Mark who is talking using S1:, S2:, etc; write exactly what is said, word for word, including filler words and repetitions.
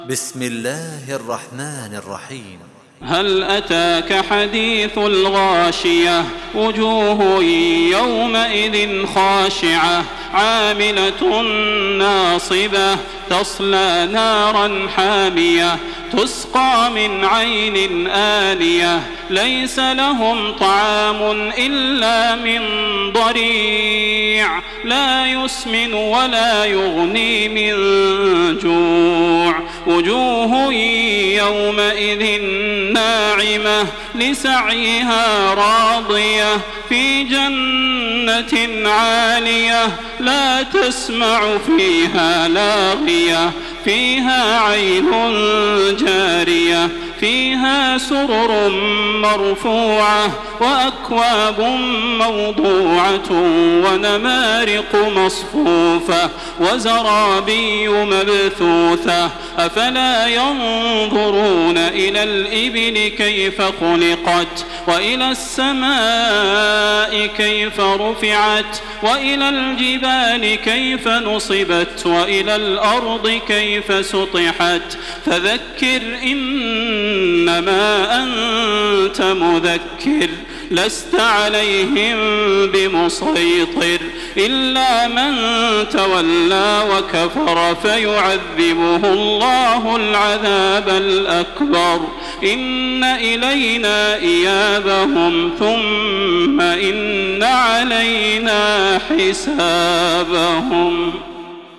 S1: بسم الله الرحمن الرحيم.
S2: هل أتاك حديث الغاشية وجوه يومئذ خاشعة عاملة ناصبة تصلى نارا حامية تسقى من عين آنية ليس لهم طعام إلا من ضريع لا يسمن ولا يغني من جوع وجوه يومئذ ناعمة لسعيها راضية في جنة عالية لا تسمع فيها لاغية فيها عين جارية فيها سرر مرفوعة وأكواب موضوعة ونمارق مصفوفة وزرابي مبثوثة أفلا ينظرون إلى الإبل كيف خلقت وإلى السماء كيف رفعت وإلى الجبال كيف نصبت وإلى الأرض كيف سطحت فذكر إنما أنت مذكر لست عليهم بمسيطر إلا من تولى وكفر فيعذبه الله العذاب الأكبر إن إلينا إيابهم ثم إن علينا حسابهم.